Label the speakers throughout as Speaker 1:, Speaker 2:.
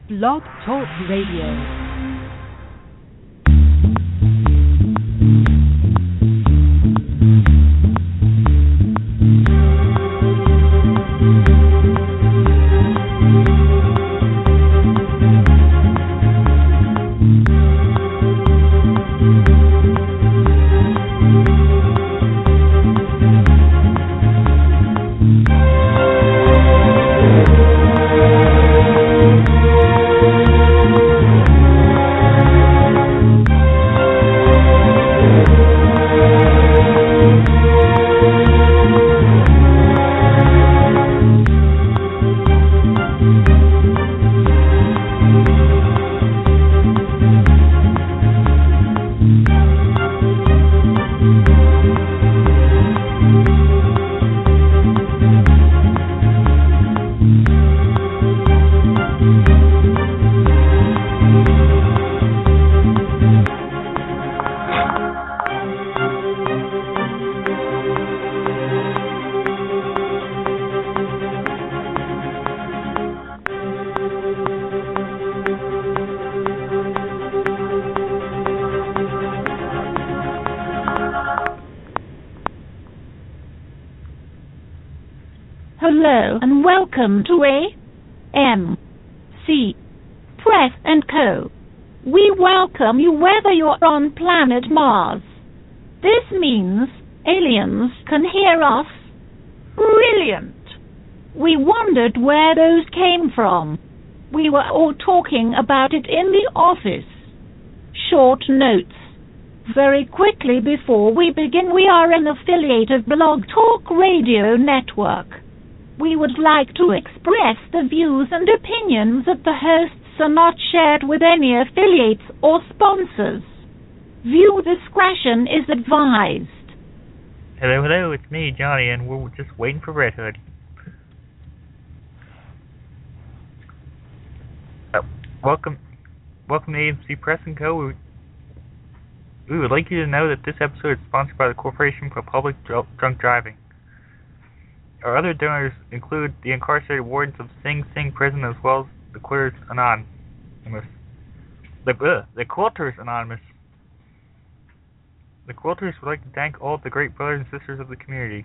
Speaker 1: Blog Talk Radio.
Speaker 2: Hello and welcome to AMC Press & Co. We welcome you whether you're on planet Mars. This means aliens can hear us. Brilliant! We wondered where those came from. We were all talking about it in the office. Short notes. Very quickly before we begin, we are an affiliate of Blog Talk Radio Network. We would like to express the views and opinions of the hosts are not shared with any affiliates or sponsors. Viewer discretion is advised.
Speaker 3: Hello, it's me, Johnny, and we're just waiting for Red Hood. Welcome to AMC Press & Co. We would like you to know that this episode is sponsored by the Corporation for Public Drunk Driving. Our other donors include the incarcerated wardens of Sing Sing Prison as well as the Quilters Anonymous. The Quilters Anonymous. The Quilters would like to thank all of the great brothers and sisters of the community.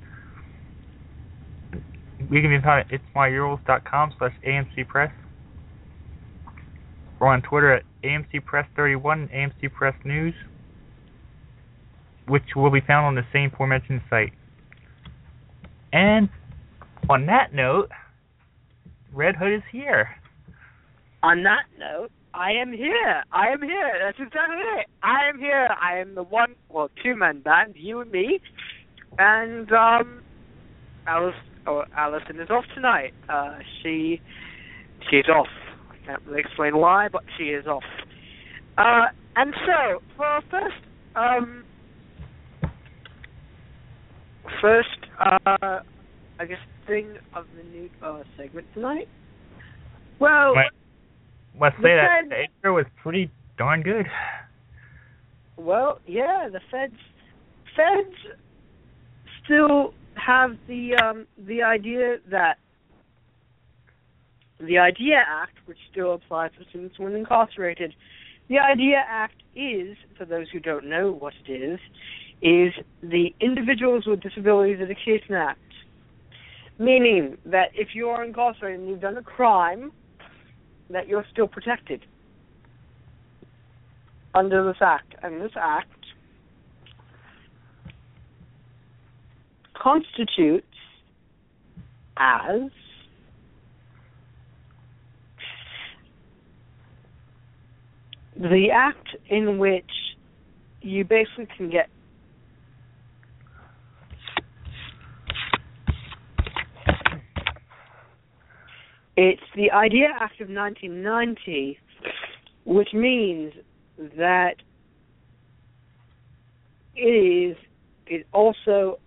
Speaker 3: We can be found at itsmyurls.com/AMCPress. We're on Twitter at AMCPress31 and AMCPressNews, which will be found on the same aforementioned site. And on that note, Red Hood is here.
Speaker 4: On that note, I am here. That's exactly it. I am here. I am the two-man band, you and me. And Allison is off tonight. She's off. I can't really explain why, but she is off. And so, for our first, I guess, thing of the new segment tonight. Well,
Speaker 3: let's say that the intro was pretty darn good.
Speaker 4: Well, yeah, the feds still have the idea that the IDEA Act, which still applies to students when incarcerated. The IDEA Act is, for those who don't know what it is the Individuals with Disabilities Education Act, meaning that if you are incarcerated and you've done a crime, that you're still protected under this act. And this act constitutes as the act in which you basically can get it's the IDEA Act of 1990, which means that it also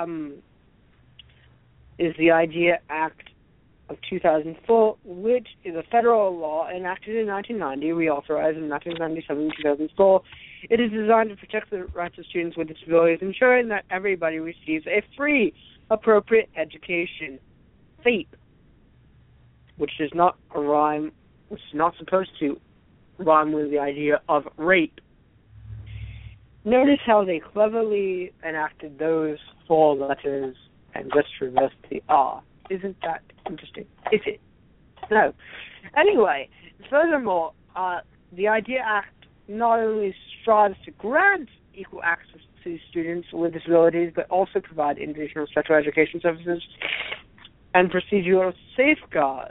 Speaker 4: is the IDEA Act of 2004, which is a federal law enacted in 1990, reauthorized in 1997 and 2004. It is designed to protect the rights of students with disabilities, ensuring that everybody receives a free, appropriate education. FAPE, which does not rhyme which is not supposed to rhyme with the idea of rape. Notice how they cleverly enacted those 4 letters and just reversed the R. Isn't that interesting? Is it? No. Anyway, furthermore, the IDEA Act not only strives to grant equal access to students with disabilities, but also provide additional special education services and procedural safeguards.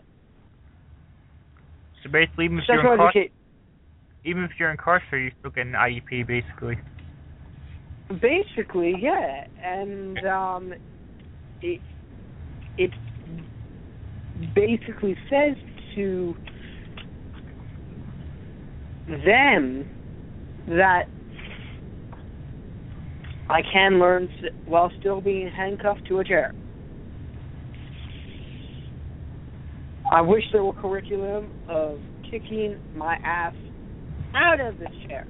Speaker 3: So basically, even if you're incarcerated, you still get an IEP, basically.
Speaker 4: Basically, yeah, and it basically says to them that I can learn while still being handcuffed to a chair. I wish there were curriculum of kicking my ass out of this chair.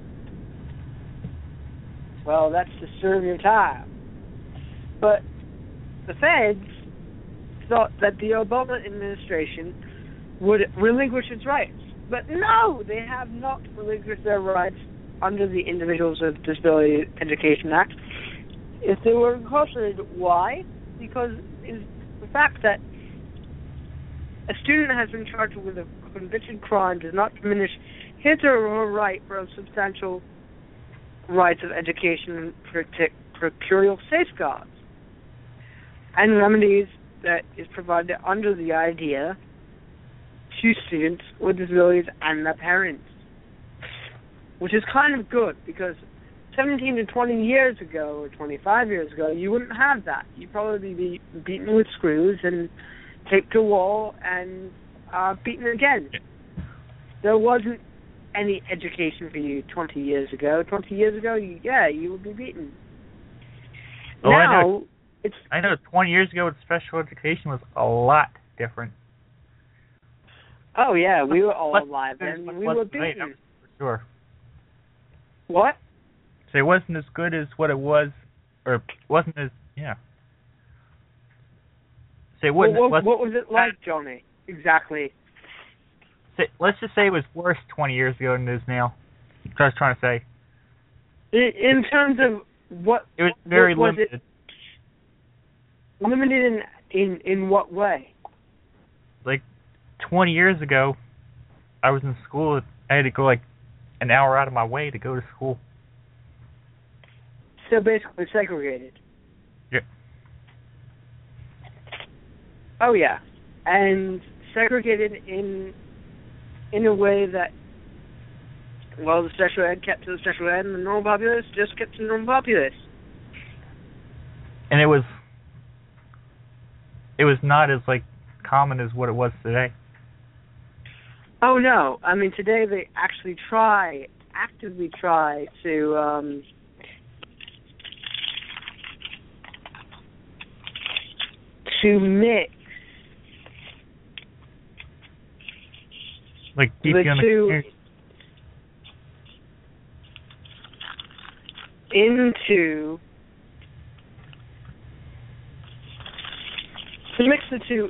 Speaker 4: Well, that's to serve your time. But the feds thought that the Obama administration would relinquish its rights. But no, they have not relinquished their rights under the Individuals with Disability Education Act. If they were incarcerated, why? Because it's the fact that a student has been charged with a convicted crime does not diminish his or her right for substantial rights of education and procurial safeguards and remedies that is provided under the IDEA to students with disabilities and their parents, which is kind of good because 17 to 20 years ago or 25 years ago, you wouldn't have that. You'd probably be beaten with screws and taped to a wall and beaten again. There wasn't any education for you 20 years ago. 20 years ago, you would be beaten.
Speaker 3: Oh,
Speaker 4: now,
Speaker 3: I know 20 years ago, special education was a lot different.
Speaker 4: Oh, yeah, we were all alive then. We were beaten.
Speaker 3: For sure.
Speaker 4: What?
Speaker 3: So it wasn't as good as what it was, or wasn't as, yeah. So it
Speaker 4: what
Speaker 3: wasn't
Speaker 4: was it like, Johnny? Exactly.
Speaker 3: Let's just say it was worse 20 years ago than it is now. That's what I was trying to say.
Speaker 4: In terms of what...
Speaker 3: It was very limited.
Speaker 4: Limited in what way?
Speaker 3: Like, 20 years ago, I was in school. I had to go like an hour out of my way to go to school.
Speaker 4: So basically segregated.
Speaker 3: Yeah.
Speaker 4: Oh yeah, and segregated in a way that, well, the special ed kept to the special ed, and the normal populace just kept to the normal populace.
Speaker 3: And it was not as like common as what it was today.
Speaker 4: Oh no, I mean today they actually actively try to mix
Speaker 3: like keep you on the
Speaker 4: into to mix the two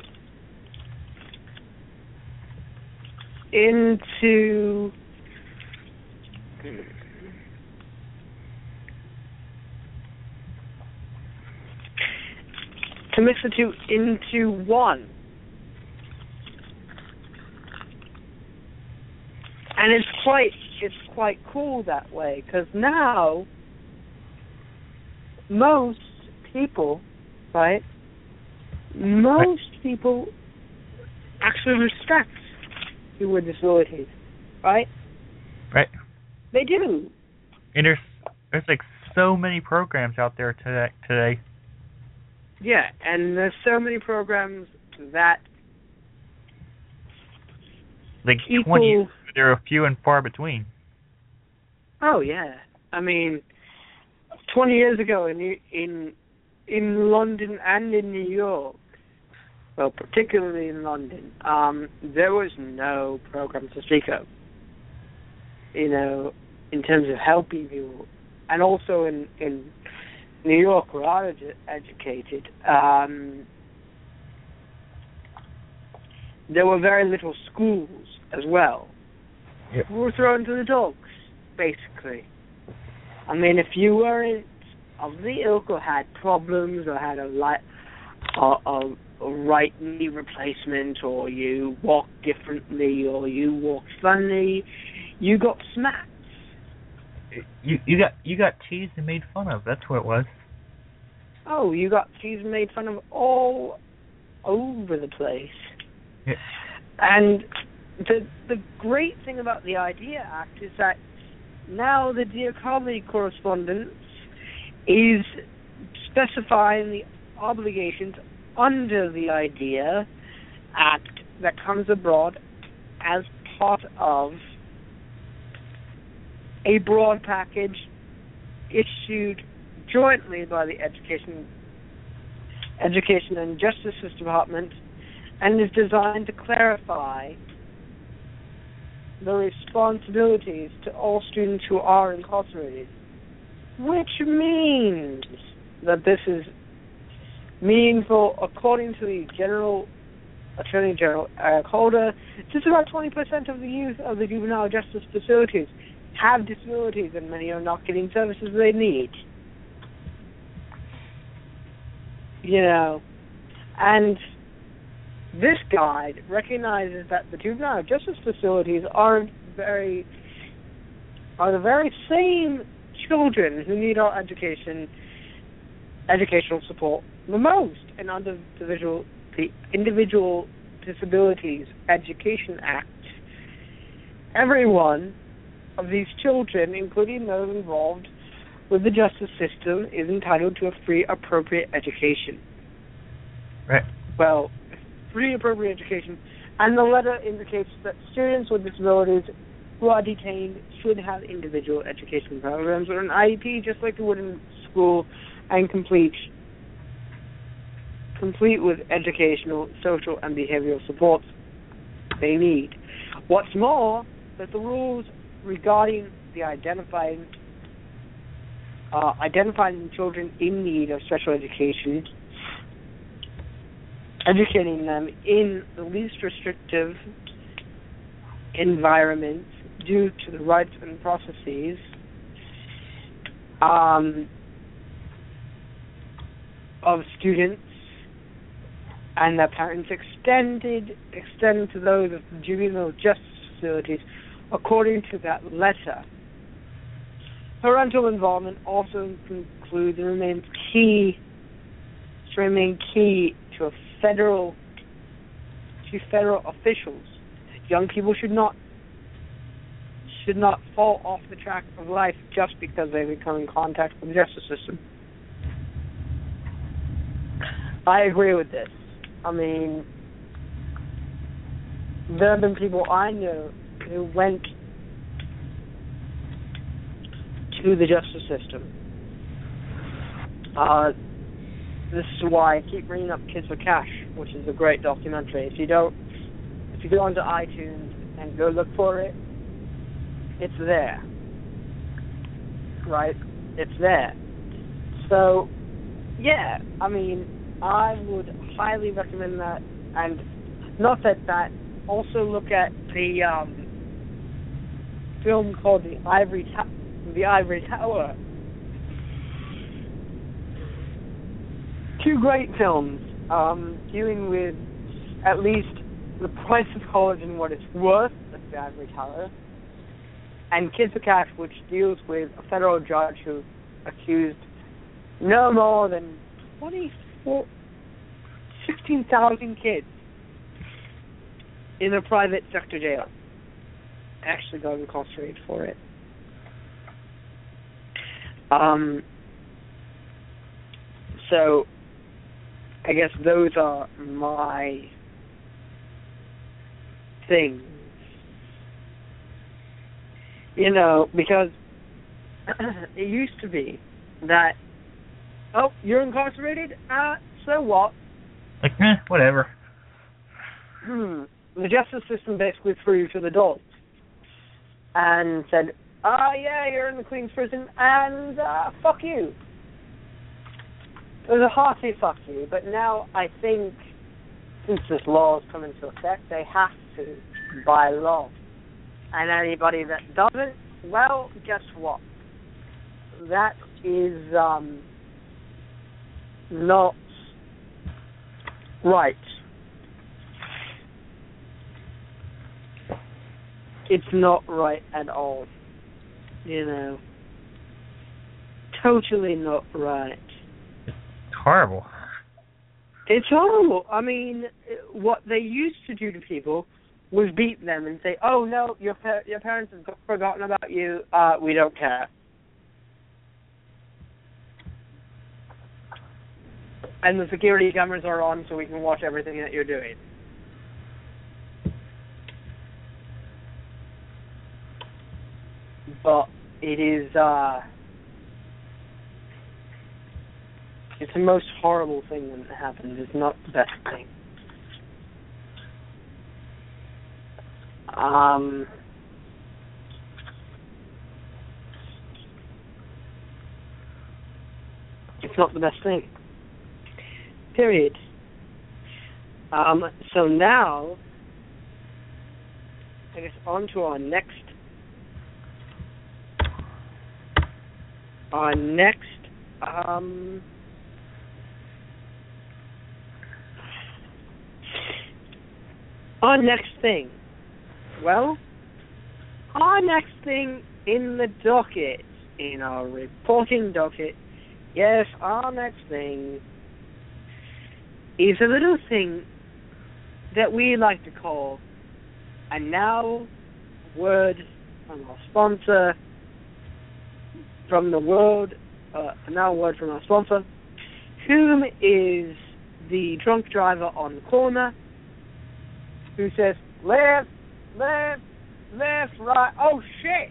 Speaker 4: into to mix the two into one. And it's quite cool that way, because now most people, right? Most people actually respect people with disabilities, right?
Speaker 3: Right.
Speaker 4: They do.
Speaker 3: And there's like so many programs out there today.
Speaker 4: Yeah, and there's so many programs that
Speaker 3: like 20 years, there are few and far between.
Speaker 4: Oh yeah, I mean, 20 years ago in London and in New York, well, particularly in London, there was no program to speak of. You know, in terms of helping people, and also in New York, where I was educated, there were very little schools as well.
Speaker 3: Yep.
Speaker 4: Were thrown to the dogs, basically. I mean, if you weren't of the ilk or had problems or had a right knee replacement, or you walked differently, or you walked funny, you got smacked.
Speaker 3: You got teased and made fun of. That's what it was.
Speaker 4: Oh, you got teased and made fun of all over the place.
Speaker 3: Yeah.
Speaker 4: And the great thing about the IDEA Act is that now the Dear Colleague correspondence is specifying the obligations under the IDEA Act that comes abroad as part of a broad package issued jointly by the Education and Justice Department, and is designed to clarify the responsibilities to all students who are incarcerated, which means that this is meaningful. According to the Attorney General Eric Holder, just about 20% of the youth of the juvenile justice facilities have disabilities, and many are not getting services they need. You know, and this guide recognizes that the juvenile justice facilities are the very same children who need our educational support the most. And under the Individual Disabilities Education Act, every one of these children, including those involved with the justice system, is entitled to a free, appropriate education.
Speaker 3: Right.
Speaker 4: Well, free, appropriate education. And the letter indicates that students with disabilities who are detained should have individual education programs or an IEP, just like they would in school, and complete with educational, social, and behavioral support they need. What's more, that the rules regarding the identifying children in need of special education, educating them in the least restrictive environment due to the rights and processes of students and their parents extend to those of the juvenile justice facilities according to that letter. Parental involvement also includes and remain key to federal officials. Young people should not fall off the track of life just because they become in contact with the justice system. I agree with this. I mean, there have been people I know who went to the justice system. This is why I keep bringing up Kids for Cash, which is a great documentary. If you go onto iTunes and go look for it, it's there. Right? It's there. So, yeah, I mean, I would highly recommend that. And not that, also look at the film called The Ivory Tower. Two great films dealing with at least the price of college and what it's worth at The Ivory Tower, and Kids for Cash, which deals with a federal judge who accused no more than 16,000 kids in a private sector jail actually got incarcerated for it. So, I guess those are my things. You know, because it used to be that, oh, you're incarcerated? So what?
Speaker 3: Like, whatever.
Speaker 4: The justice system basically threw you to the dogs and said, yeah, you're in the Queen's prison, and fuck you. It was a hearty fuck you, but now I think, since this law has come into effect, they have to by law. And anybody that doesn't, well, guess what? That is not right. It's not right at all. You know. Totally not right.
Speaker 3: It's horrible.
Speaker 4: It's horrible. I mean, what they used to do to people was beat them and say, "Oh no, your parents have forgotten about you. We don't care." And the security cameras are on, so we can watch everything that you're doing. But it is, it's the most horrible thing that happened. It's not the best thing. It's not the best thing. Period. So now, I guess on to our next thing. Well, our next thing in the docket, in our reporting docket, yes, our next thing is a little thing that we like to call a now word from our sponsor, whom is the drunk driver on the corner who says, left, right, oh shit!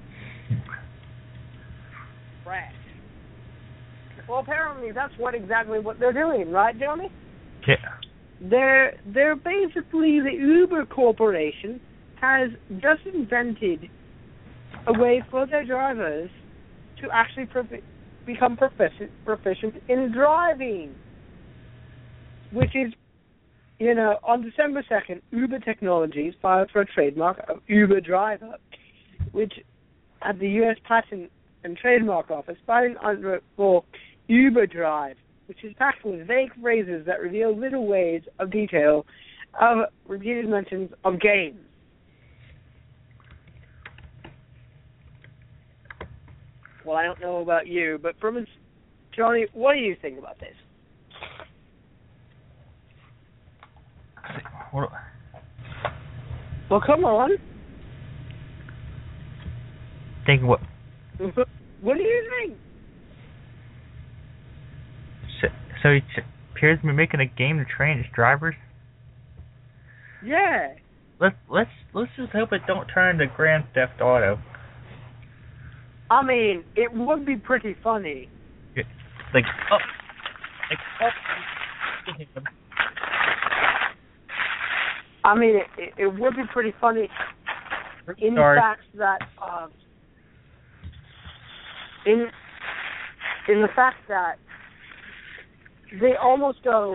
Speaker 4: Crash. Well, apparently that's exactly what they're doing, right, Johnny?
Speaker 3: Yeah.
Speaker 4: They're basically, the Uber Corporation has just invented a way for their drivers to actually become proficient in driving, which is, you know, on December 2nd, Uber Technologies filed for a trademark of Uber Driver, which at the U.S. Patent and Trademark Office, filing under for Uber Drive, which is packed with vague phrases that reveal little ways of detail of repeated mentions of games. Well, I don't know about you, but Johnny, what do you think about this? Well, come on.
Speaker 3: Think what?
Speaker 4: What do you think?
Speaker 3: So he appears to be making a game to train his drivers.
Speaker 4: Yeah.
Speaker 3: Let's just hope it don't turn into Grand Theft Auto.
Speaker 4: I mean, it would be pretty funny.
Speaker 3: Yeah.
Speaker 4: I mean, it would be pretty funny in the fact that in the fact that they almost go.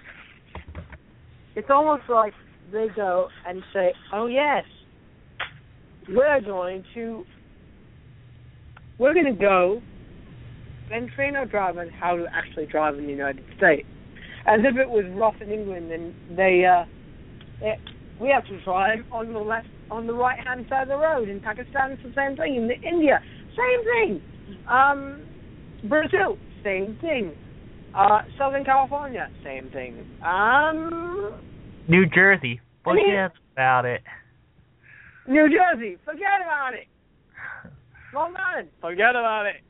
Speaker 4: It's almost like they go and say, "Oh yes, we're going to go and train our drivers how to actually drive in the United States," as if it was rough in England and we have to drive on the right-hand side of the road. In Pakistan, it's the same thing. In India, same thing. Brazil, same thing. Southern California, same thing.
Speaker 3: New Jersey, forget about it.
Speaker 4: New Jersey, forget about it. Long Island, forget about it.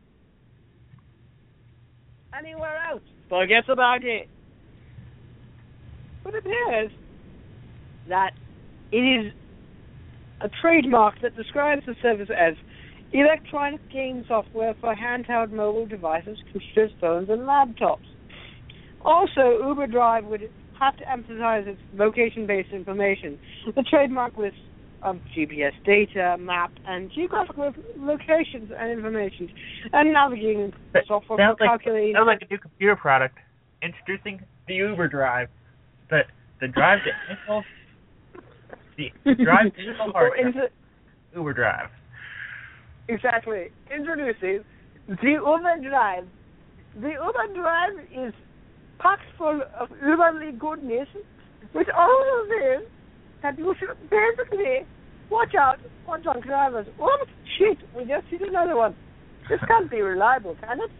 Speaker 4: Anywhere else, forget about it. But it appears that it is a trademark that describes the service as electronic game software for handheld mobile devices, computers, phones, and laptops. Also, Uber Drive would have to emphasize its location-based information. The trademark lists of GPS data, map, and geographical locations and information, and navigating software for calculating.
Speaker 3: Sounds like a new computer product. Introducing the Uber Drive. The drive to Drive is a hard
Speaker 4: Or
Speaker 3: drive. Uber Drive.
Speaker 4: Exactly. Introducing the Uber Drive. The Uber Drive is packed full of uberly goodness, which also means that you should basically watch out for drunk drivers. Oh, shit, we just hit another one. This can't be reliable, can it?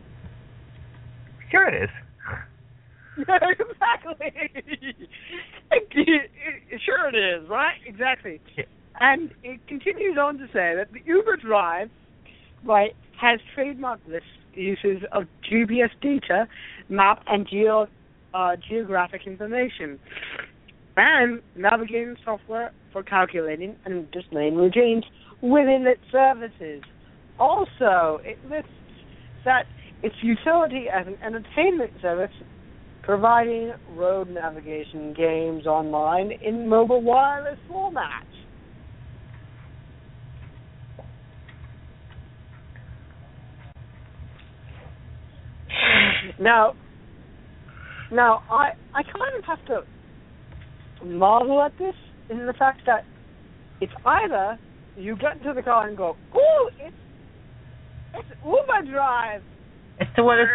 Speaker 3: Sure it is.
Speaker 4: Exactly. Sure it is, right? Exactly.
Speaker 3: Yeah.
Speaker 4: And it continues on to say that the Uber Drive, right, has trademarked this uses of GPS data, map, and geographic information, and navigating software for calculating and displaying routines within its services. Also, it lists that its utility as an entertainment service, providing road navigation games online in mobile wireless formats. Now, I kind of have to marvel at this in the fact that it's either you get into the car and go, "Ooh, it's Uber Drive,"
Speaker 3: It's the one.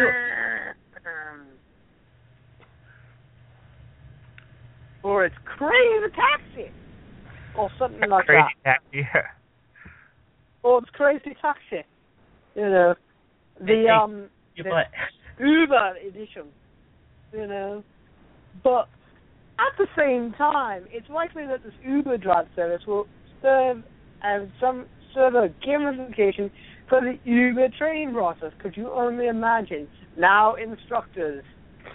Speaker 4: or it's Crazy Taxi, or something like
Speaker 3: Crazy
Speaker 4: that.
Speaker 3: Taxi. Yeah.
Speaker 4: Or it's Crazy Taxi. You know, the Uber edition. You know, but at the same time, it's likely that this Uber Drive service will serve as some sort of gamification for the Uber training process. Could you only imagine? Now, instructors,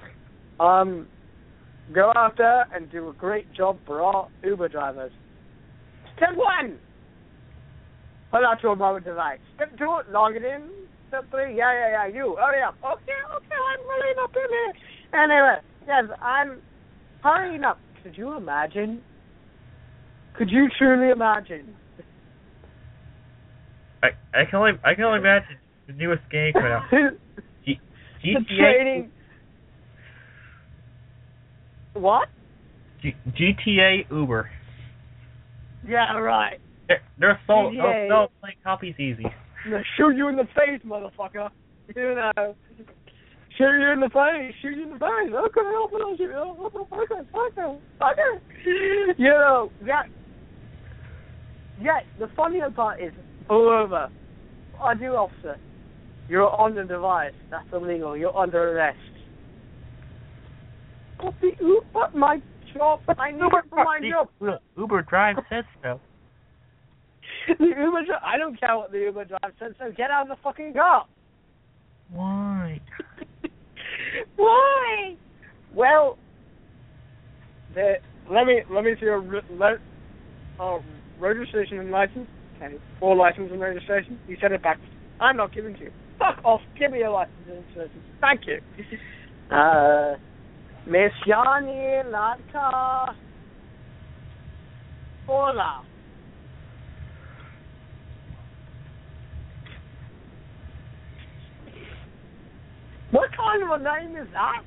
Speaker 4: go out there and do a great job for all Uber drivers. Step 1, pull out your mobile device. Step 2, log it in. Step 3, yeah, you, hurry up. Okay, I'm hurrying up in here. Anyway, yes, I'm hurrying up. Could you imagine? Could you truly imagine?
Speaker 3: I can only imagine the newest game coming out. GTA.
Speaker 4: The training. What?
Speaker 3: GTA Uber.
Speaker 4: Yeah, right.
Speaker 3: They're sold.
Speaker 4: GTA.
Speaker 3: They'll play copies easy.
Speaker 4: They'll shoot you in the face, motherfucker. You know. Shoot you in the face. Shoot you in the face. Okay, I'll shoot you. Okay. You know, the funnier part is, pull over. ID officer, you're on the device. That's illegal. You're under arrest. But my job, I need it for my job.
Speaker 3: Uber Drive says so.
Speaker 4: The Uber Drive, I don't care what the Uber Drive says, so get out of the fucking car.
Speaker 3: Why?
Speaker 4: Why? Well, let me see your registration and license. Okay. Or license and registration. You said it back. I'm not giving to you. Fuck off. Give me your license and registration. Thank you. Miss Yani Latka. Hola. What kind of a name is that?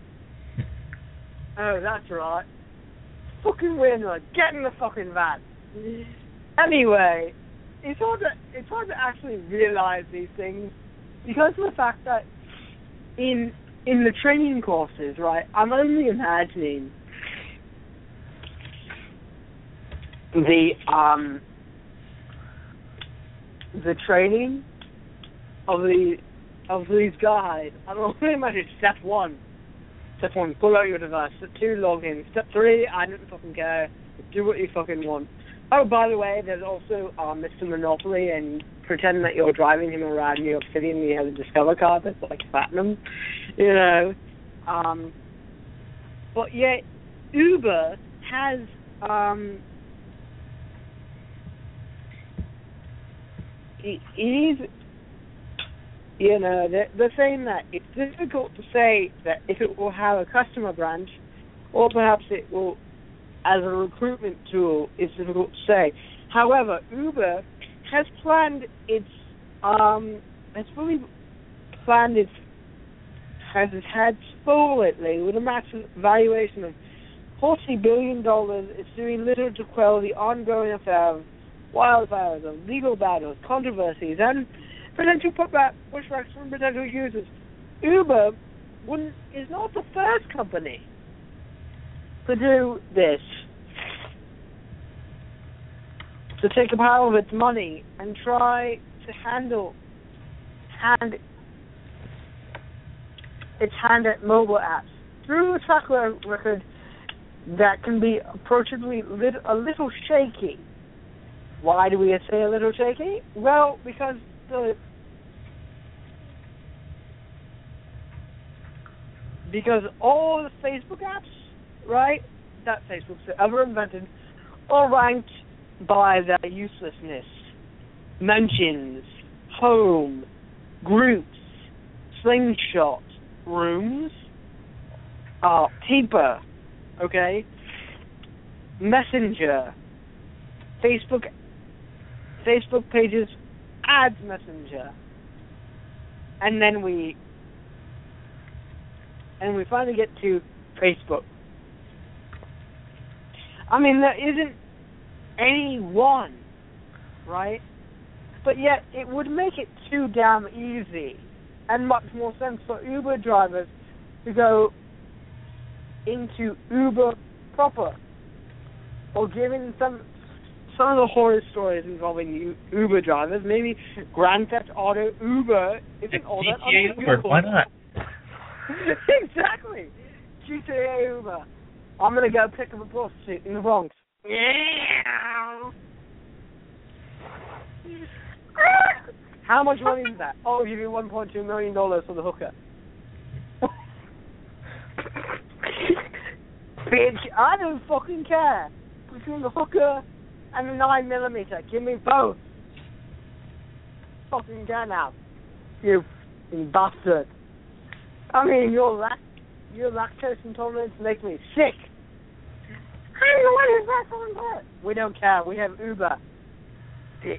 Speaker 4: Oh, that's right. Fucking winner. Get in the fucking van. Anyway, it's hard to actually realize these things because of the fact that in the training courses, right, I'm only imagining the training of these guys. I'm only imagining step 1, pull out your device. Step 2, log in. Step 3, I don't fucking care. Do what you fucking want. Oh, by the way, there's also Mr. Monopoly, and pretend that you're driving him around New York City and you have a Discover card that's like platinum, you know. But yet, Uber has it is, you know, they're saying that it's difficult to say that if it will have a customer branch, or perhaps it will, as a recruitment tool, it's difficult to say. However, Uber has planned its, has had full lately with a massive valuation of $40 billion is doing little to quell the ongoing affair of wildfires, of legal battles, controversies, and potential pushbacks from potential users. Uber is not the first company to do this, to take a pile of its money and try to hand its hand at mobile apps through a track record that can be approachably a little shaky. Why do we say a little shaky? Well, because all the Facebook apps, right, that Facebook's ever invented, are ranked by their uselessness. Mentions, home, groups, slingshot, rooms, Keeper, okay, Messenger, Facebook pages, ads Messenger, and then we finally get to Facebook. I mean, there isn't any one, right? But yet, it would make it too damn easy and much more sense for Uber drivers to go into Uber proper, or giving some of the horror stories involving Uber drivers. Maybe Grand Theft Auto Uber isn't all that unbelievable.
Speaker 3: Why not?
Speaker 4: Exactly. GTA Uber. I'm gonna go pick up a prostitute in the Bronx. Yeah. How much money is that? Oh, I'll give you $1.2 million for the hooker. Bitch, I don't fucking care. Between the hooker and the 9mm, give me both. Fucking care now. You bastard. I mean, your lactose intolerance makes me sick. What is that on that? We don't care. We have Uber. Bitch.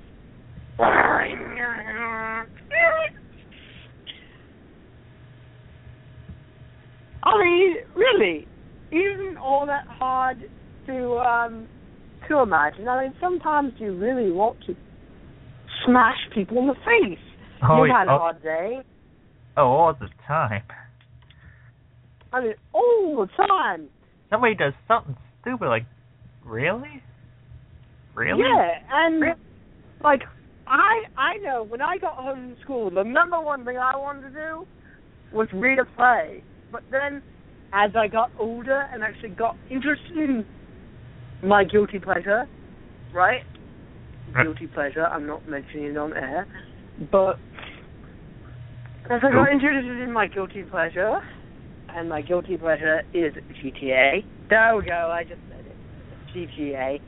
Speaker 4: I mean, really, isn't all that hard to imagine? I mean, sometimes you really want to smash people in the face. You've had a hard day.
Speaker 3: Oh, all the time.
Speaker 4: I mean, all the time.
Speaker 3: Somebody does something stupid, like, really? Really?
Speaker 4: Yeah, and, like, I know when I got home from school, the number one thing I wanted to do was read a play. But then, as I got older and actually got interested in my guilty pleasure, right? Guilty pleasure, I'm not mentioning it on air, but as I got interested in my guilty pleasure, and my guilty pleasure is GTA. There we go, I just said it. GTA.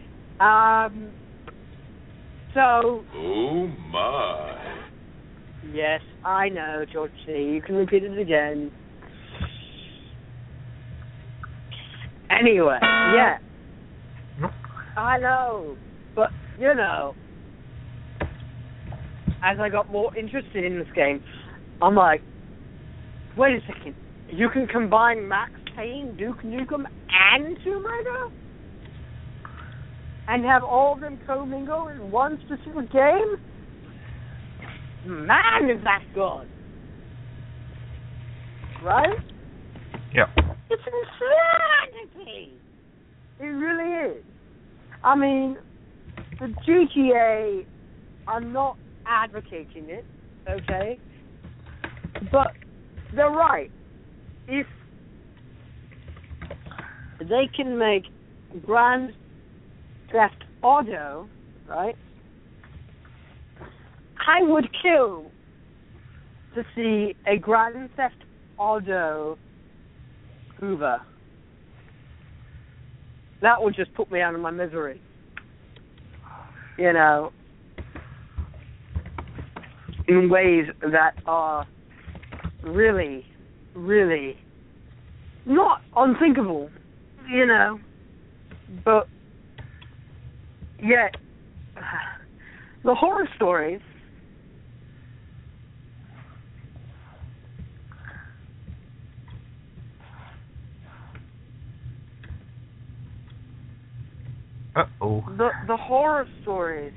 Speaker 4: So...
Speaker 5: Oh, my.
Speaker 4: Yes, I know, George C. You can repeat it again. Anyway, yeah. I know. But, you know, as I got more interested in this game, I'm like, wait a second. You can combine Max Payne, Duke Nukem, and Tomb Raider? And have all of them commingle in one specific game? Man, is that good. Right?
Speaker 3: Yeah.
Speaker 4: It's insanity. It really is. I mean, the GTA, I'm not advocating it, okay? But they're right. If they can make Grand Theft Auto, right? I would kill to see a Grand Theft Auto Uber. That would just put me out of my misery. You know, in ways that are really, really not unthinkable, you know, but yet the horror stories
Speaker 3: Oh.
Speaker 4: The horror stories.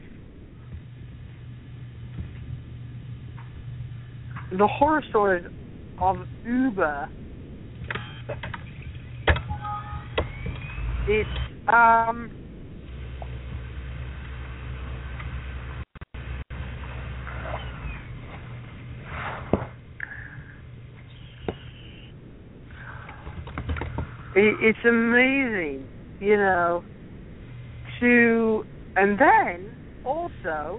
Speaker 4: The horror stories of Uber. It's it's amazing, you know. And then also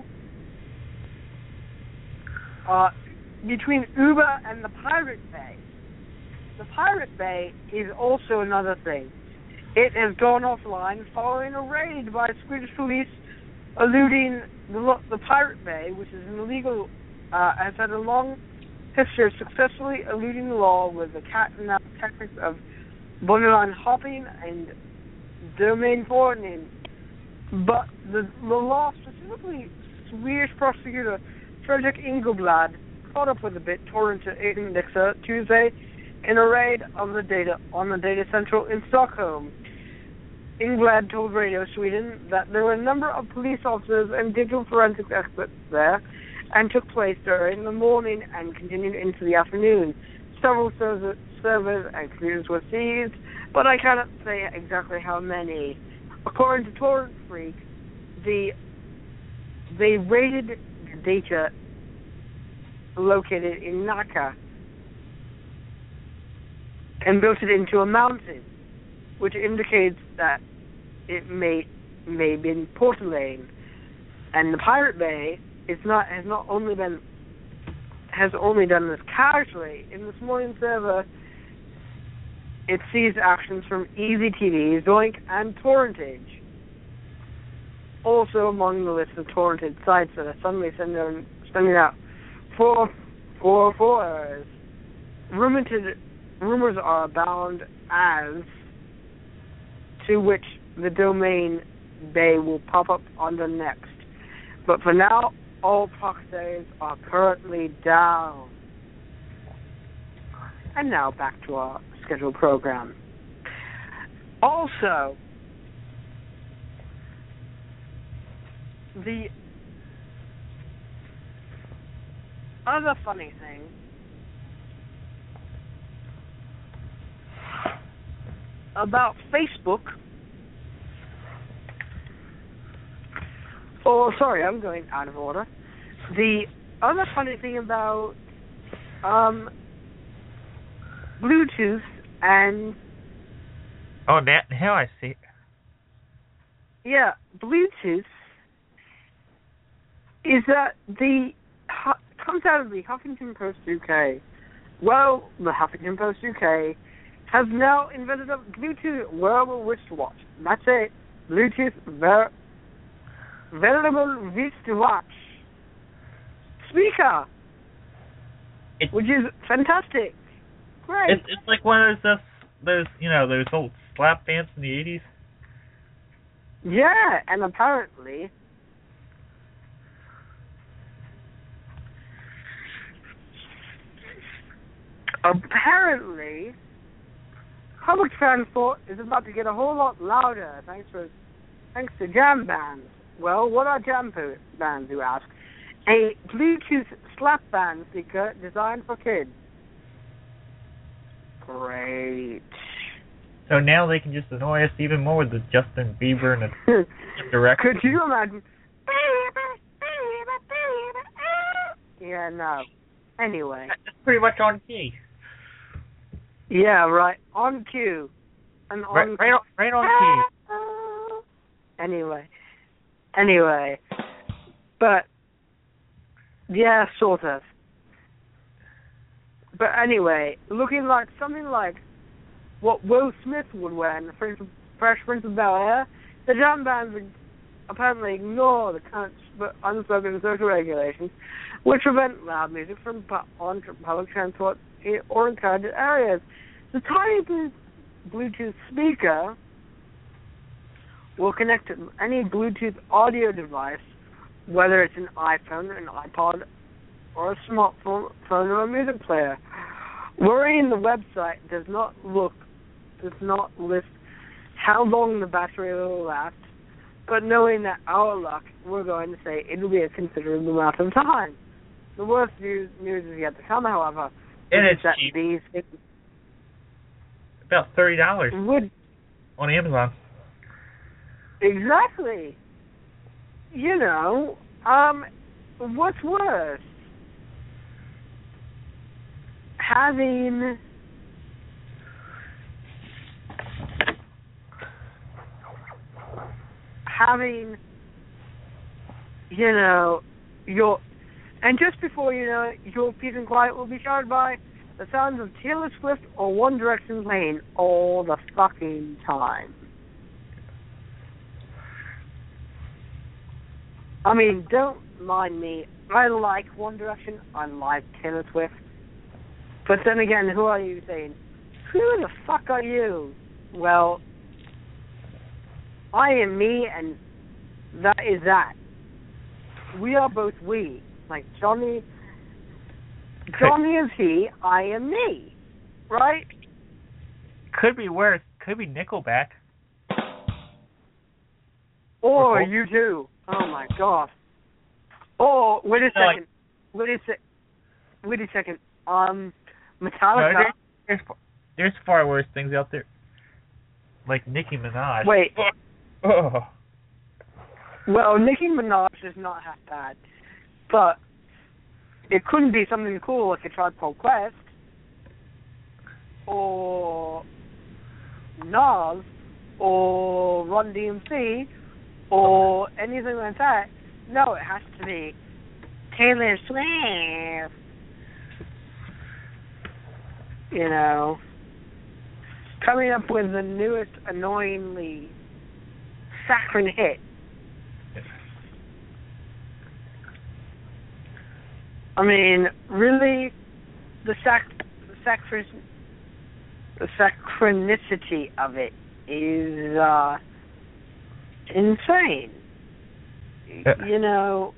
Speaker 4: between Uber and the Pirate Bay. The Pirate Bay is also another thing. It has gone offline following a raid by Swedish police eluding the Pirate Bay, which is an illegal, has had a long history of successfully eluding the law with the cat and mouse techniques of borderline hopping and domain forwarding. But the law, specifically Swedish prosecutor Fredrik Engelblad, caught up with the BitTorrent indexer Tuesday in a raid on the data central in Stockholm. Engelblad told Radio Sweden that there were a number of police officers and digital forensics experts there, and took place during the morning and continued into the afternoon. Several servers and computers were seized, but I cannot say exactly how many. According to Torrent Freak, they raided the data located in Nacka and built it into a mountain, which indicates that it may be in Portland. And the Pirate Bay has only done this casually. In this morning's server, it seized actions from Easy TV, Zoink, and Torrentage. Also among the list of torrented sites that are suddenly sending out 444 rumors are abound as to which the domain bay will pop up under next. But for now, all proxies are currently down. And now back to our scheduled program. Also, the other funny thing about Facebook, I'm going out of order. The other funny thing about Bluetooth and...
Speaker 3: Oh, now I see.
Speaker 4: Yeah, Bluetooth is that comes out of the Huffington Post UK. Well, the Huffington Post UK has now invented a Bluetooth wearable wristwatch. That's it. Bluetooth wearable wristwatch speaker, which is fantastic. Great.
Speaker 3: It's like one of those old slap bands in the 80s.
Speaker 4: Yeah, and apparently public transport is about to get a whole lot louder thanks to jam bands. Well, what are jam bands, you ask? A Bluetooth slap band speaker designed for kids. Great.
Speaker 3: So now they can just annoy us even more with the Justin Bieber and the direct.
Speaker 4: Could you imagine? Yeah, no. Anyway.
Speaker 3: That's pretty much on key.
Speaker 4: Yeah, right. On cue. And on
Speaker 3: right on key.
Speaker 4: Anyway. But, yeah, sort of. But anyway, looking like something like what Will Smith would wear in the Fresh Prince of Bel-Air, the jam bands apparently ignore the current unspoken social regulations which prevent loud music on public transport or in crowded areas. The tiny Bluetooth speaker will connect to any Bluetooth audio device, whether it's an iPhone, an iPod, or a smartphone or a music player. Worrying the website does not list how long the battery will last, but knowing that our luck, we're going to say it'll be a considerable amount of time. The worst news is yet to come, however.
Speaker 3: And it's
Speaker 4: that
Speaker 3: cheap.
Speaker 4: these
Speaker 3: About $30
Speaker 4: would
Speaker 3: on Amazon.
Speaker 4: exactly. You know, what's worse? Having you know, and just before you know it, your peace and quiet will be shattered by the sounds of Taylor Swift or One Direction playing all the fucking time. I mean, don't mind me. I like One Direction. I like Taylor Swift. But then again, who are you saying? Who the fuck are you? Well, I am me, and that is that. We are both we. Like Johnny is he, I am me. Right?
Speaker 3: Could be worse. Could be Nickelback.
Speaker 4: Or you do. Oh my god. Oh, wait a second. Wait a second. Metallica.
Speaker 3: No, there's far worse things out there. Like Nicki Minaj.
Speaker 4: Wait.
Speaker 3: Oh.
Speaker 4: Well, Nicki Minaj is not half bad. But it couldn't be something cool like a Tribe Called Quest. Or Nas. Or Run DMC. Or anything like that. No, it has to be Taylor Swift. You know, coming up with the newest annoyingly saccharine hit. I mean, really, the saccharinicity of it is insane. You know,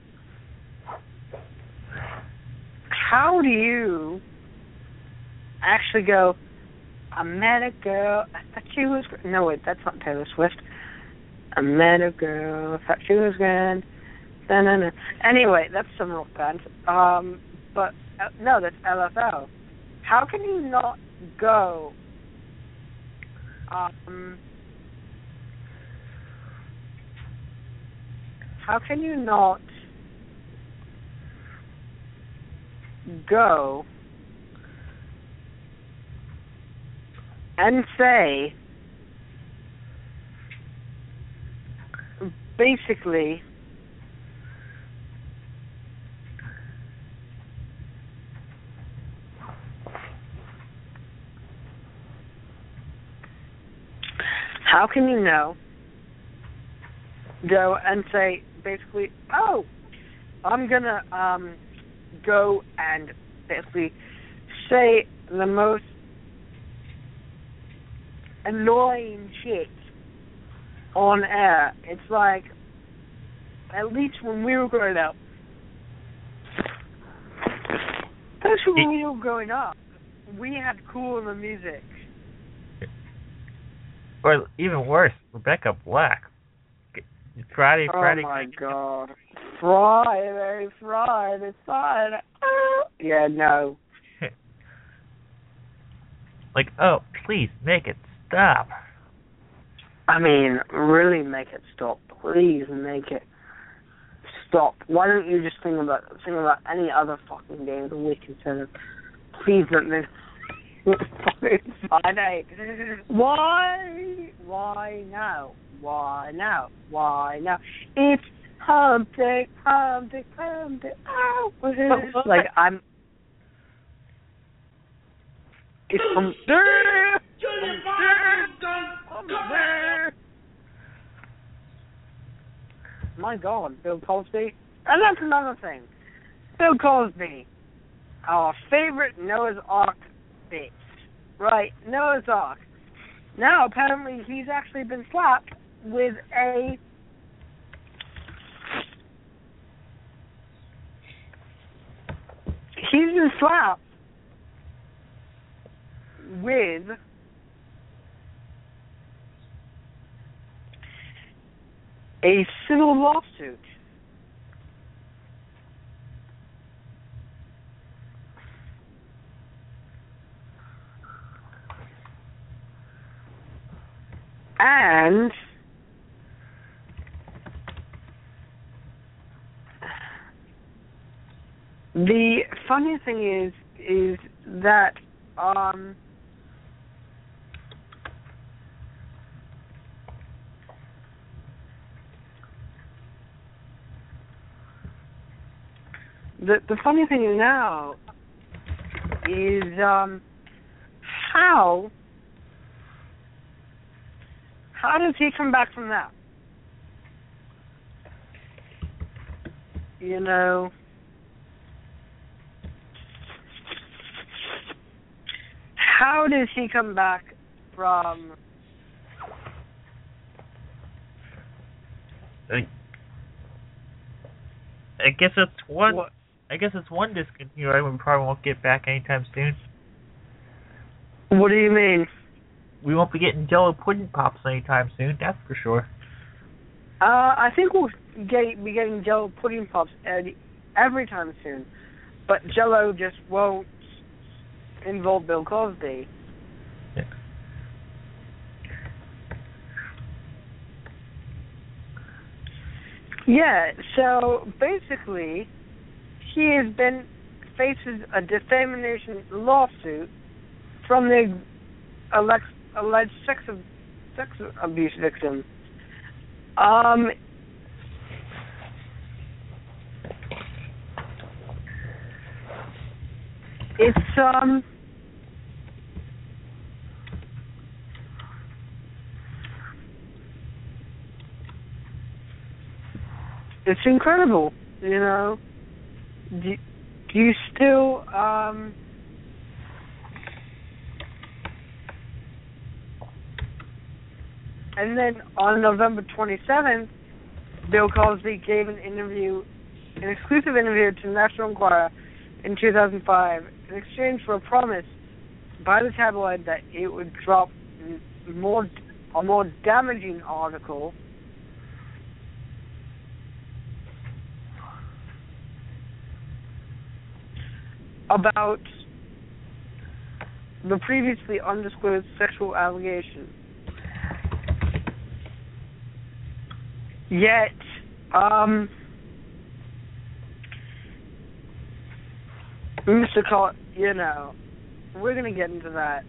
Speaker 4: how do you actually go, I met a girl, I thought she was, no wait, that's not Taylor Swift. I met a girl, I thought she was good. No. Anyway, that's some rock band. But, no, that's LFL. How can you not go, how can you not go and say, basically, how can you go and say, basically, oh, I'm going to go and basically say the most annoying shit on air. It's like, at least when we were growing up, especially when we were growing up, we had cooler music.
Speaker 3: Or even worse, Rebecca Black. Friday.
Speaker 4: Oh my god. Friday. Oh. Yeah, no.
Speaker 3: Like, oh, please make it stop.
Speaker 4: I mean, really make it stop. Please make it stop. Why don't you just sing about any other fucking day of the week instead of please let me fucking Friday. Why now? Why now? It's hump day. Oh, like I'm. It's hump day. My God, Bill Cosby. And that's another thing. Bill Cosby, our favorite Noah's Ark bit. Right, Noah's Ark. Now, apparently, he's actually been slapped with a... He's been slapped with a civil lawsuit. And the funny thing is that the funny thing now is how does he come back from that? You know, how does he come back from?
Speaker 3: I guess it's one.
Speaker 4: What?
Speaker 3: I guess it's one discontinued item we probably won't get back anytime soon.
Speaker 4: What do you mean?
Speaker 3: We won't be getting Jello pudding pops anytime soon. That's for sure.
Speaker 4: I think we'll be getting Jello pudding pops every time soon, but Jello just won't involve Bill Cosby.
Speaker 3: Yeah.
Speaker 4: Yeah. So basically, he faces a defamation lawsuit from the alleged sex abuse victim. It's incredible, you know. Do you still And then on November 27th, Bill Cosby gave an exclusive interview to National Enquirer in 2005 in exchange for a promise by the tabloid that it would drop a more damaging article about the previously undisclosed sexual allegation. Yet, Mr. Cole, you know, we're going to get into that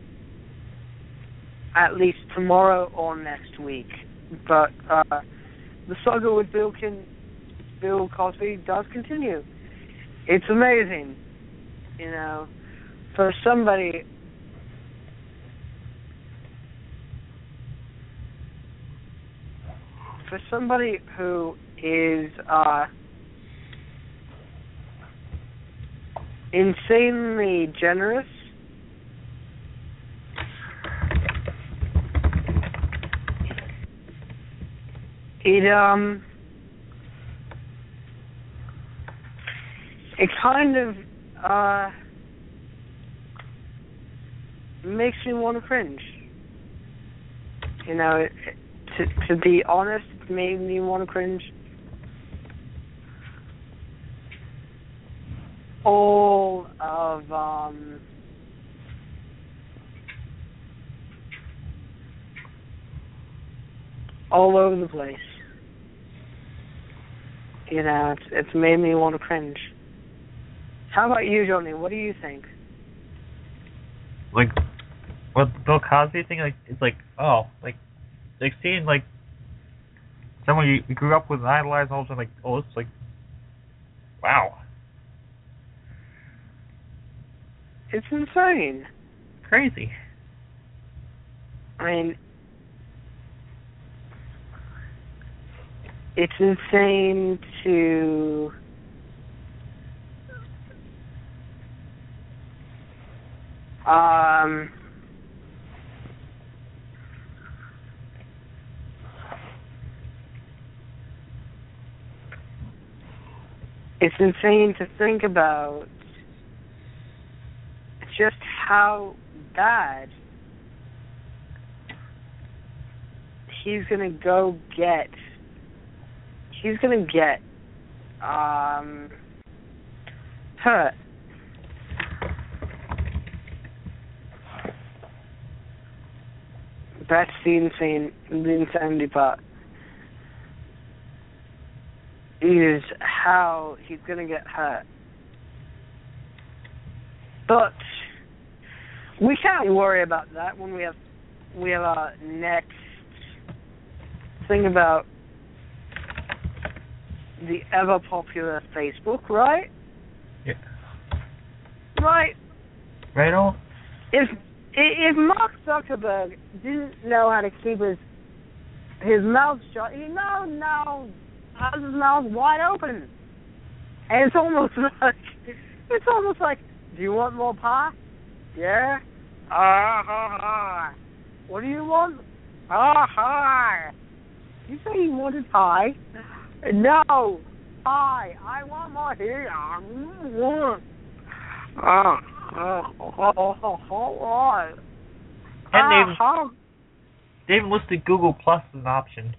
Speaker 4: at least tomorrow or next week. But the saga with Bill Cosby does continue. It's amazing, you know, for somebody who is insanely generous, it kind of makes me want to cringe. You know, to be honest, it made me want to cringe. All of all over the place. You know, it's made me want to cringe. How about you, Johnny? What do you think?
Speaker 3: Like, what the Bill Cosby thing? Like, it's like, oh, like seeing like someone you grew up with and idolized, all of a sudden, like, oh, it's like, wow,
Speaker 4: it's insane,
Speaker 3: crazy.
Speaker 4: I mean, it's insane to it's insane to think about just how bad he's going to go get he's gonna get hurt. That's the insanity part. Is how he's gonna get hurt. But we can't worry about that when we have our next thing about the ever popular Facebook, right?
Speaker 3: Yeah.
Speaker 4: Right.
Speaker 3: Right on.
Speaker 4: If Mark Zuckerberg didn't know how to keep his mouth shut, he now has his mouth wide open, and it's almost like, do you want more pie? Yeah. What do you want? You say you wanted pie? No, pie. I want more here.
Speaker 3: And they even listed Google Plus as an option.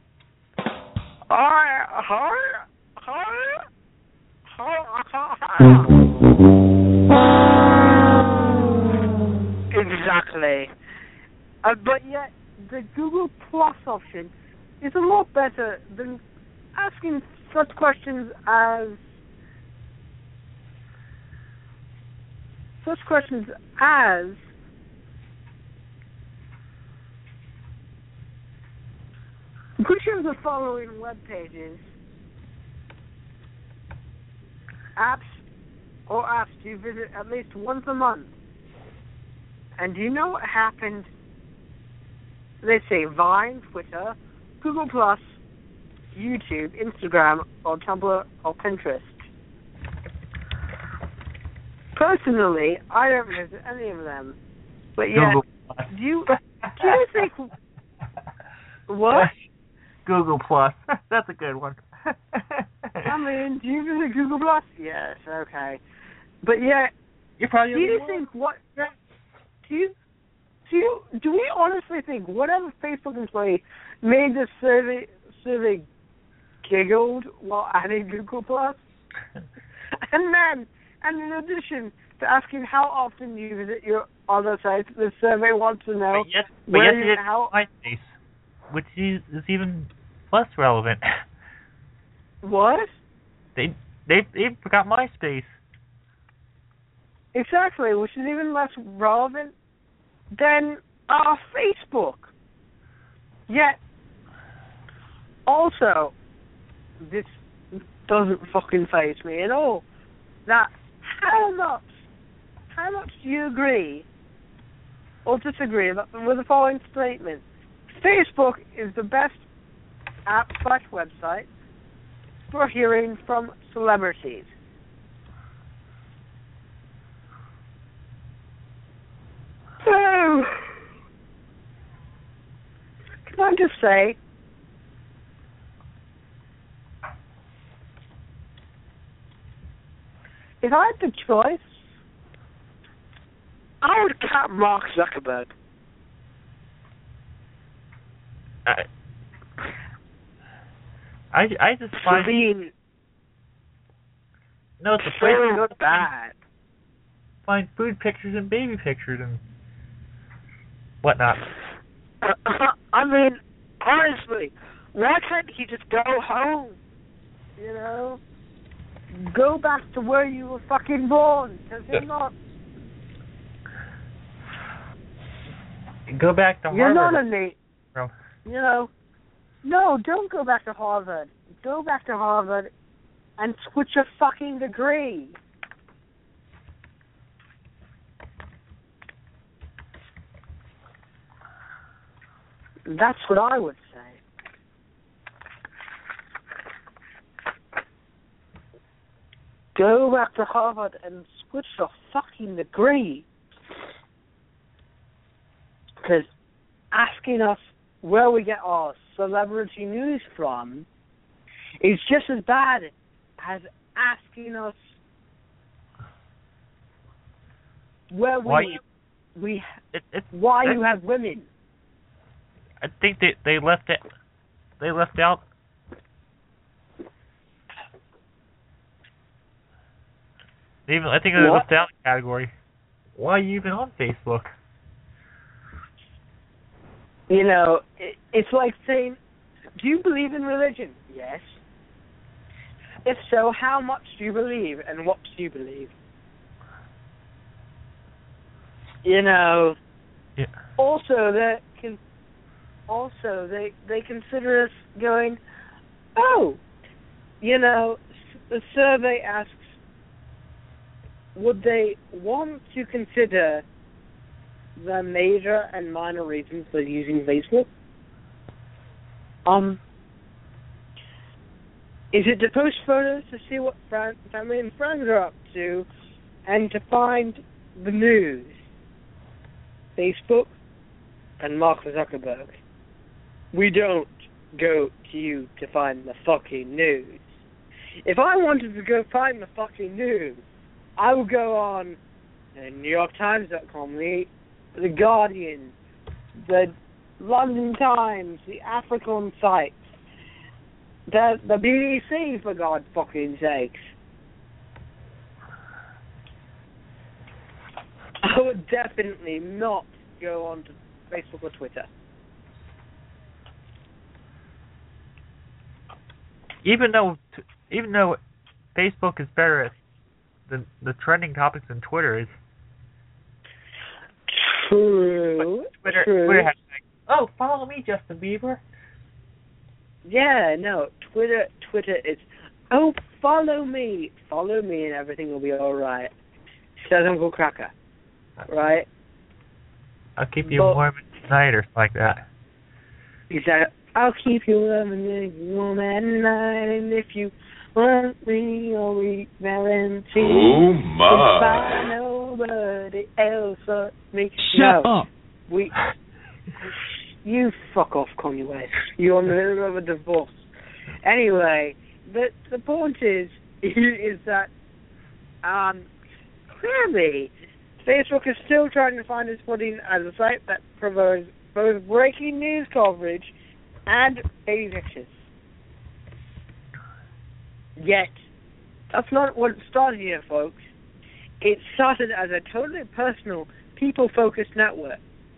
Speaker 4: Exactly. But yet, the Google Plus option is a lot better than asking such questions as which of the following web pages, apps do you visit at least once a month? And do you know what happened? They say Vine, Twitter, Google+, YouTube, Instagram, or Tumblr, or Pinterest. Personally, I don't visit any of them. But yeah, do you think... What?
Speaker 3: Google+. That's a good one.
Speaker 4: I mean, do you visit Google+? Yes, okay. But yeah,
Speaker 3: You're probably
Speaker 4: do you think what... Do we honestly think whatever Facebook employee made this survey giggled while adding Google+? And in addition to asking how often you visit your other sites, the survey wants to know
Speaker 3: how MySpace, which is even less relevant.
Speaker 4: What?
Speaker 3: They forgot MySpace.
Speaker 4: Exactly, which is even less relevant than Facebook. Yet, also, this doesn't fucking faze me at all. That how much do you agree or disagree with the following statement? Facebook is the best app/website for hearing from celebrities. So, can I just say, if I had the choice, I would cut Mark Zuckerberg.
Speaker 3: I just find
Speaker 4: being
Speaker 3: it's a place
Speaker 4: so not bad.
Speaker 3: Find food pictures and baby pictures and whatnot.
Speaker 4: I mean, honestly, why can't he just go home? You know, go back to where you were fucking born. Because you're not.
Speaker 3: Go back to Harvard.
Speaker 4: You're not a Nate.
Speaker 3: No.
Speaker 4: You know, no, don't go back to Harvard. Go back to Harvard and switch your fucking degree. That's what I would say. Go back to Harvard and switch your fucking degree. Because asking us where we get our celebrity news from is just as bad as asking us where why you have women.
Speaker 3: I think they left it. They left out I think they left out the category. Why are you even on Facebook?
Speaker 4: You know, it's like saying, do you believe in religion? Yes. If so, how much do you believe, and what do you believe? You know.
Speaker 3: Yeah.
Speaker 4: Also, they consider us going, oh, you know, the survey asks, would they want to consider the major and minor reasons for using Facebook? Is it to post photos to see what family and friends are up to, and to find the news? Facebook and Mark Zuckerberg. We don't go to you to find the fucking news. If I wanted to go find the fucking news, I would go on NewYorkTimes.com, the Guardian, the London Times, the African sites, the BBC, for God's fucking sakes. I would definitely not go on to Facebook or Twitter.
Speaker 3: Even though Facebook is better at the trending topics than Twitter is.
Speaker 4: True.
Speaker 3: Twitter has like, oh, follow me, Justin Bieber.
Speaker 4: Yeah, no, Twitter is, oh, follow me, and everything will be all right. Says Uncle Cracker, right?
Speaker 3: I'll keep you warm at night or like that.
Speaker 4: Exactly. I'll keep you warm at night, and if you want me, I'll be Valentine.
Speaker 5: Oh my!
Speaker 4: Nobody else but me.
Speaker 6: Shut up.
Speaker 4: You fuck off, Kanye West. You're in the middle of a divorce. Anyway, the point is that clearly Facebook is still trying to find its footing as a site that provides both breaking news coverage and baby pictures. Yet, that's not what started here, folks. It started as a totally personal, people-focused network.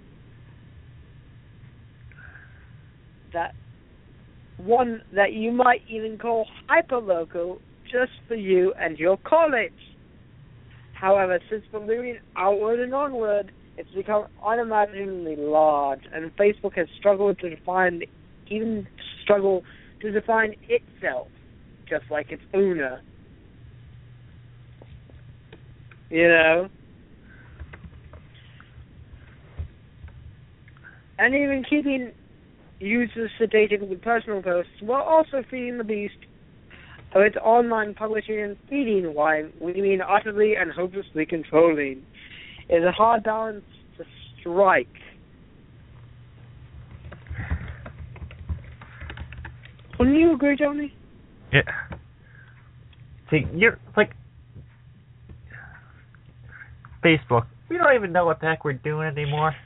Speaker 4: One that you might even call hyperlocal just for you and your college. However, since moving outward and onward, it's become unimaginably large, and Facebook has struggled to define itself, just like its owner. You know? And even keeping users sedated with personal posts while also feeding the beast of its online publishing and feeding wine, we mean utterly and hopelessly controlling, is a hard balance to strike. Wouldn't you agree, Tony?
Speaker 3: Yeah. See, you're like Facebook. We don't even know what the heck we're doing anymore.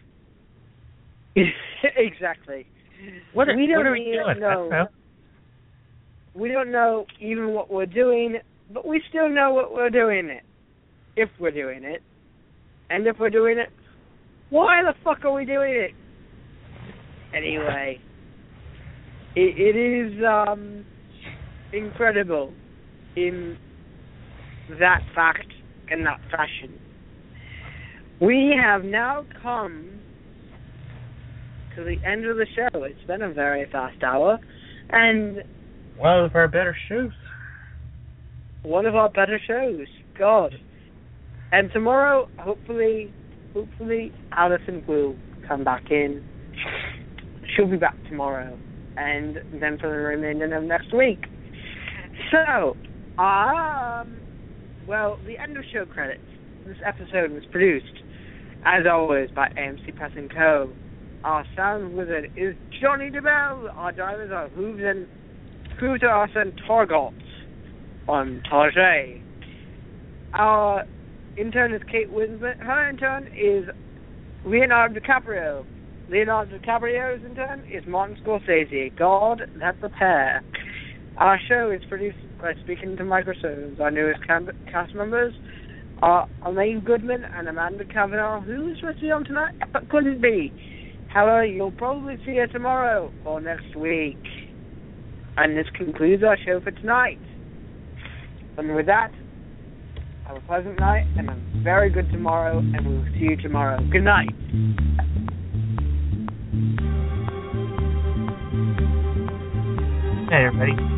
Speaker 4: Exactly.
Speaker 3: What are we doing?
Speaker 4: Know. We don't know even what we're doing, but we still know what we're doing it. If we're doing it. And if we're doing it, why the fuck are we doing it? Anyway, it is incredible in that fact and that fashion. We have now come to the end of the show. It's been a very fast hour, and
Speaker 3: one of our better shows.
Speaker 4: One of our better shows. God. And tomorrow, hopefully, Alison will come back in. She'll be back tomorrow, and then for the remainder of next week. So, well, the end of show credits. This episode was produced, as always, by AMC Press & Co. Our sound wizard is Johnny DeBell. Our drivers are Hooves and Scooter and Torgot on Tarjay. Our intern is Kate Winslet. Her intern is Leonardo DiCaprio. Leonardo DiCaprio's intern is Martin Scorsese. God, that's a pair. Our show is produced by Speaking to Microserves. Our newest cast members Elaine Goodman and Amanda Cavanaugh, who was supposed to be on tonight, but couldn't be. However, you'll probably see her tomorrow or next week. And this concludes our show for tonight. And with that, have a pleasant night and a very good tomorrow, and we'll see you tomorrow. Good night.
Speaker 3: Hey, everybody.